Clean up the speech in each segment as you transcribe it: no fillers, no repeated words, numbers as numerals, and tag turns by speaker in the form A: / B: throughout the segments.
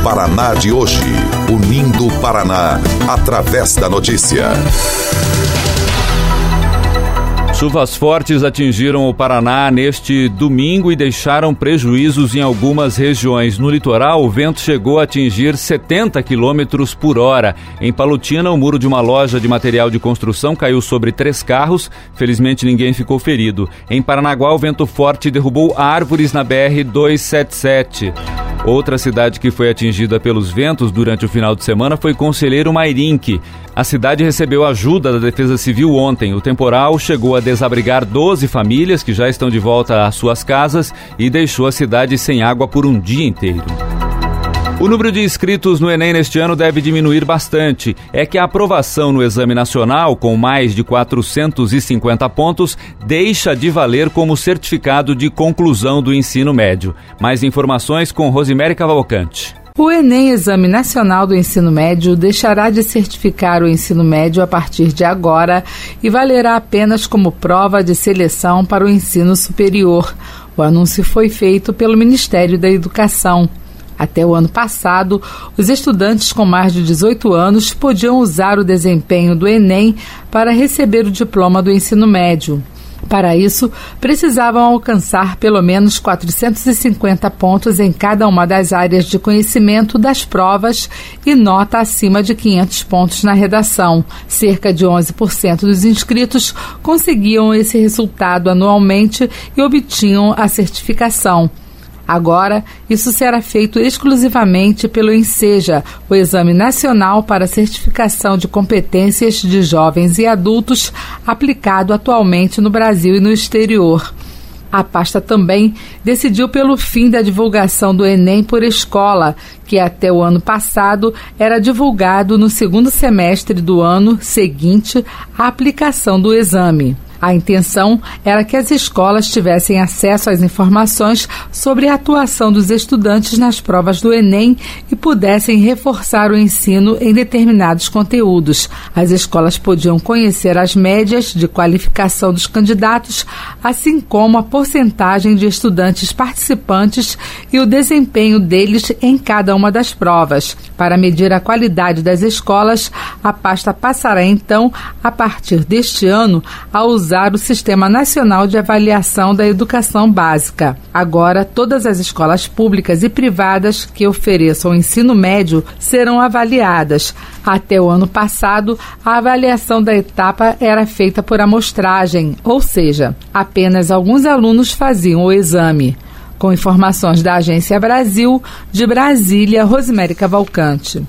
A: Paraná de hoje, unindo o Paraná através da notícia.
B: Chuvas fortes atingiram o Paraná neste domingo e deixaram prejuízos em algumas regiões. No litoral, o vento chegou a atingir 70 km por hora. Em Palotina, o muro de uma loja de material de construção caiu sobre 3 carros. Felizmente, ninguém ficou ferido. Em Paranaguá, o vento forte derrubou árvores na BR-277. Outra cidade que foi atingida pelos ventos durante o final de semana foi Conselheiro Mairinque. A cidade recebeu ajuda da Defesa Civil ontem. O temporal chegou a desabrigar 12 famílias que já estão de volta às suas casas e deixou a cidade sem água por um dia inteiro. O número de inscritos no Enem neste ano deve diminuir bastante. É que a aprovação no Exame Nacional, com mais de 450 pontos, deixa de valer como certificado de conclusão do ensino médio. Mais informações com Rosemary Cavalcante.
C: O Enem, Exame Nacional do Ensino Médio, deixará de certificar o ensino médio a partir de agora e valerá apenas como prova de seleção para o ensino superior. O anúncio foi feito pelo Ministério da Educação. Até o ano passado, os estudantes com mais de 18 anos podiam usar o desempenho do Enem para receber o diploma do ensino médio. Para isso, precisavam alcançar pelo menos 450 pontos em cada uma das áreas de conhecimento das provas e nota acima de 500 pontos na redação. Cerca de 11% dos inscritos conseguiam esse resultado anualmente e obtinham a certificação. Agora, isso será feito exclusivamente pelo ENSEJA, o Exame Nacional para Certificação de Competências de Jovens e Adultos, aplicado atualmente no Brasil e no exterior. A pasta também decidiu pelo fim da divulgação do Enem por escola, que até o ano passado era divulgado no segundo semestre do ano seguinte à aplicação do exame. A intenção era que as escolas tivessem acesso às informações sobre a atuação dos estudantes nas provas do Enem e pudessem reforçar o ensino em determinados conteúdos. As escolas podiam conhecer as médias de qualificação dos candidatos, assim como a porcentagem de estudantes participantes e o desempenho deles em cada uma das provas. Para medir a qualidade das escolas, a pasta passará então, a partir deste ano, a usar o Sistema Nacional de Avaliação da Educação Básica. Agora, todas as escolas públicas e privadas que ofereçam ensino médio serão avaliadas. Até o ano passado, a avaliação da etapa era feita por amostragem, ou seja, apenas alguns alunos faziam o exame. Com informações da Agência Brasil, de Brasília, Rosemary Cavalcante.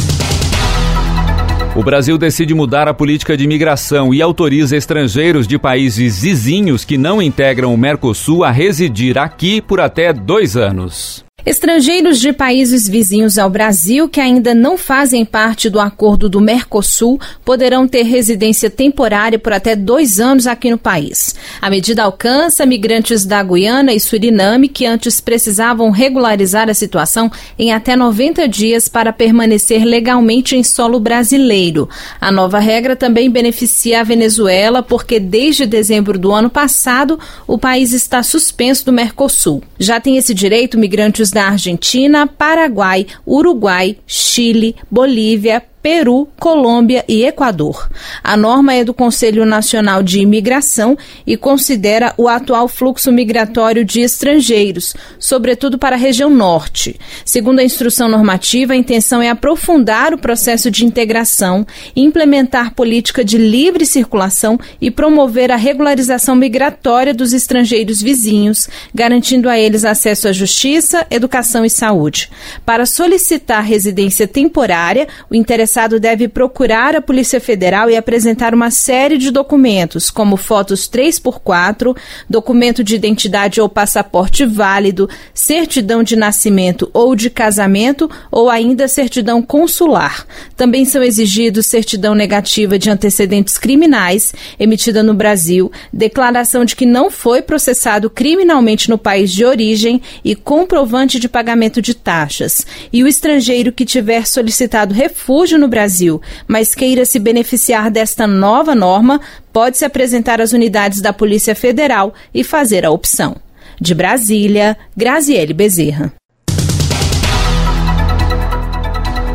B: O Brasil decide mudar a política de imigração e autoriza estrangeiros de países vizinhos que não integram o Mercosul a residir aqui por até 2 anos.
D: Estrangeiros de países vizinhos ao Brasil que ainda não fazem parte do acordo do Mercosul poderão ter residência temporária por até 2 anos aqui no país. A medida alcança migrantes da Guiana e Suriname que antes precisavam regularizar a situação em até 90 dias para permanecer legalmente em solo brasileiro. A nova regra também beneficia a Venezuela porque desde dezembro do ano passado o país está suspenso do Mercosul. Já tem esse direito migrantes da Argentina, Paraguai, Uruguai, Chile, Bolívia, Peru, Colômbia e Equador. A norma é do Conselho Nacional de Imigração e considera o atual fluxo migratório de estrangeiros, sobretudo para a região norte. Segundo a instrução normativa, a intenção é aprofundar o processo de integração, implementar política de livre circulação e promover a regularização migratória dos estrangeiros vizinhos, garantindo a eles acesso à justiça, educação e saúde. Para solicitar residência temporária, o interessado deve procurar a Polícia Federal e apresentar uma série de documentos, como fotos 3x4, documento de identidade ou passaporte válido, certidão de nascimento ou de casamento ou ainda certidão consular. Também são exigidos certidão negativa de antecedentes criminais, emitida no Brasil, declaração de que não foi processado criminalmente no país de origem e comprovante de pagamento de taxas. E o estrangeiro que tiver solicitado refúgio no Brasil, mas queira se beneficiar desta nova norma, pode se apresentar às unidades da Polícia Federal e fazer a opção. De Brasília, Graziele Bezerra.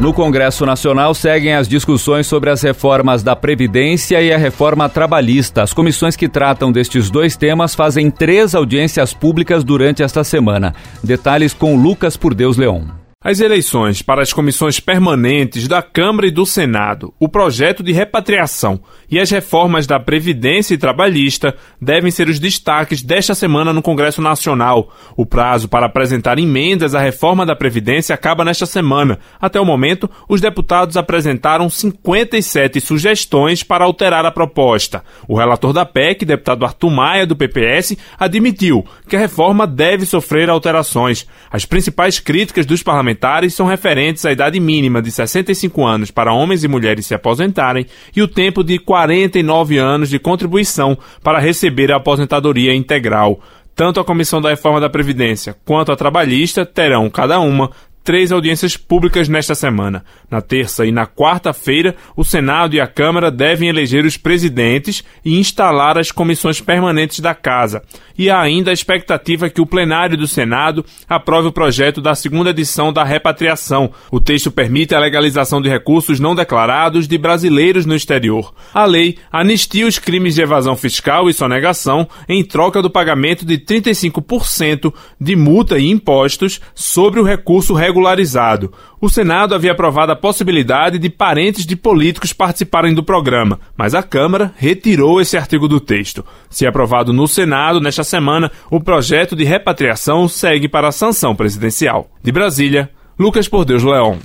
B: No Congresso Nacional seguem as discussões sobre as reformas da Previdência e a reforma trabalhista. As comissões que tratam destes dois temas fazem 3 audiências públicas durante esta semana. Detalhes com Lucas Por Deus Leon.
E: As eleições para as comissões permanentes da Câmara e do Senado, o projeto de repatriação e as reformas da Previdência e Trabalhista devem ser os destaques desta semana no Congresso Nacional. O prazo para apresentar emendas à reforma da Previdência acaba nesta semana. Até o momento, os deputados apresentaram 57 sugestões para alterar a proposta. O relator da PEC, deputado Arthur Maia, do PPS, admitiu que a reforma deve sofrer alterações. As principais críticas dos parlamentares são referentes à idade mínima de 65 anos para homens e mulheres se aposentarem e o tempo de 49 anos de contribuição para receber a aposentadoria integral. Tanto a Comissão da Reforma da Previdência quanto a Trabalhista terão, cada uma, 3 audiências públicas nesta semana. Na terça e na quarta-feira, o Senado e a Câmara devem eleger os presidentes e instalar as comissões permanentes da Casa. E há ainda a expectativa que o plenário do Senado aprove o projeto da segunda edição da repatriação. O texto permite a legalização de recursos não declarados de brasileiros no exterior. A lei anistia os crimes de evasão fiscal e sonegação em troca do pagamento de 35% de multa e impostos sobre o recurso regularizado. O Senado havia aprovado a possibilidade de parentes de políticos participarem do programa, mas a Câmara retirou esse artigo do texto. Se aprovado no Senado, nesta semana, o projeto de repatriação segue para a sanção presidencial. De Brasília, Lucas Por Deus Leon.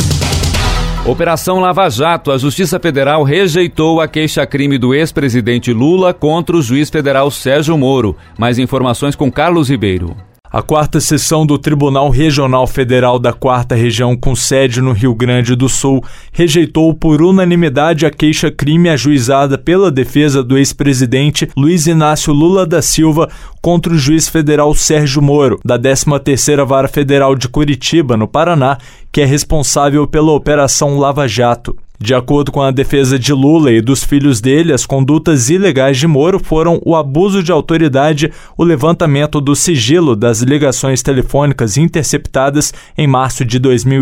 B: Operação Lava Jato. A Justiça Federal rejeitou a queixa-crime do ex-presidente Lula contra o juiz federal Sérgio Moro. Mais informações com Carlos Ribeiro.
F: A 4ª sessão do Tribunal Regional Federal da 4ª Região, com sede no Rio Grande do Sul, rejeitou por unanimidade a queixa-crime ajuizada pela defesa do ex-presidente Luiz Inácio Lula da Silva contra o juiz federal Sérgio Moro, da 13ª Vara Federal de Curitiba, no Paraná, que é responsável pela Operação Lava Jato. De acordo com a defesa de Lula e dos filhos dele, as condutas ilegais de Moro foram o abuso de autoridade, o levantamento do sigilo das ligações telefônicas interceptadas em março de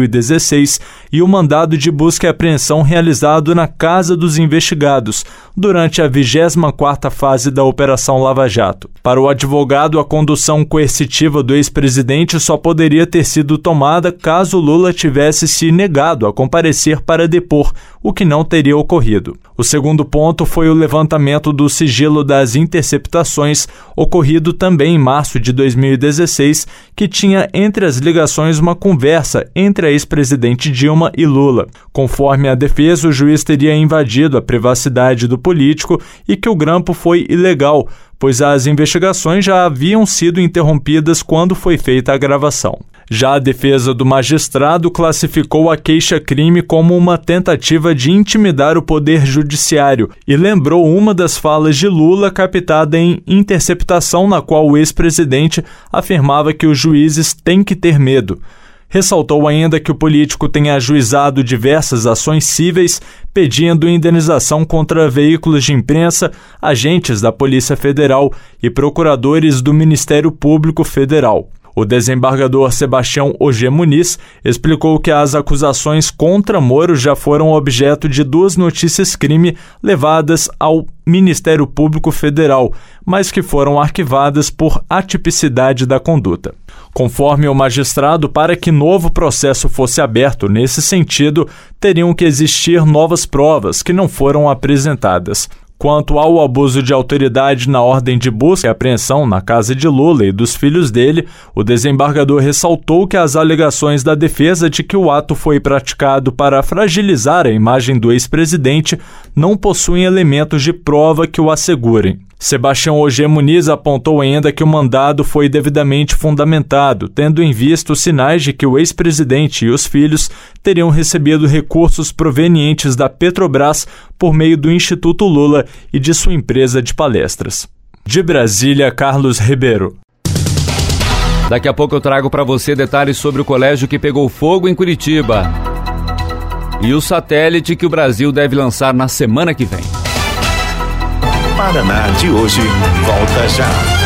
F: 2016 e o mandado de busca e apreensão realizado na casa dos investigados durante a 24ª fase da Operação Lava Jato. Para o advogado, a condução coercitiva do ex-presidente só poderia ter sido tomada caso Lula tivesse se negado a comparecer para depor, o que não teria ocorrido. O segundo ponto foi o levantamento do sigilo das interceptações, ocorrido também em março de 2016, que tinha entre as ligações uma conversa entre a ex-presidente Dilma e Lula. Conforme a defesa, o juiz teria invadido a privacidade do político e que o grampo foi ilegal, pois as investigações já haviam sido interrompidas quando foi feita a gravação. Já a defesa do magistrado classificou a queixa-crime como uma tentativa de intimidar o poder judiciário e lembrou uma das falas de Lula captada em interceptação, na qual o ex-presidente afirmava que os juízes têm que ter medo. Ressaltou ainda que o político tem ajuizado diversas ações cíveis pedindo indenização contra veículos de imprensa, agentes da Polícia Federal e procuradores do Ministério Público Federal. O desembargador Sebastião Ogê Muniz explicou que as acusações contra Moro já foram objeto de 2 notícias-crime levadas ao Ministério Público Federal, mas que foram arquivadas por atipicidade da conduta. Conforme o magistrado, para que novo processo fosse aberto nesse sentido, teriam que existir novas provas que não foram apresentadas. Quanto ao abuso de autoridade na ordem de busca e apreensão na casa de Lula e dos filhos dele, o desembargador ressaltou que as alegações da defesa de que o ato foi praticado para fragilizar a imagem do ex-presidente não possuem elementos de prova que o assegurem. Sebastião Ogê Muniz apontou ainda que o mandado foi devidamente fundamentado, tendo em vista os sinais de que o ex-presidente e os filhos teriam recebido recursos provenientes da Petrobras por meio do Instituto Lula e de sua empresa de palestras. De Brasília, Carlos Ribeiro.
B: Daqui a pouco eu trago para você detalhes sobre o colégio que pegou fogo em Curitiba e o satélite que o Brasil deve lançar na semana que vem.
A: Paraná de hoje volta já.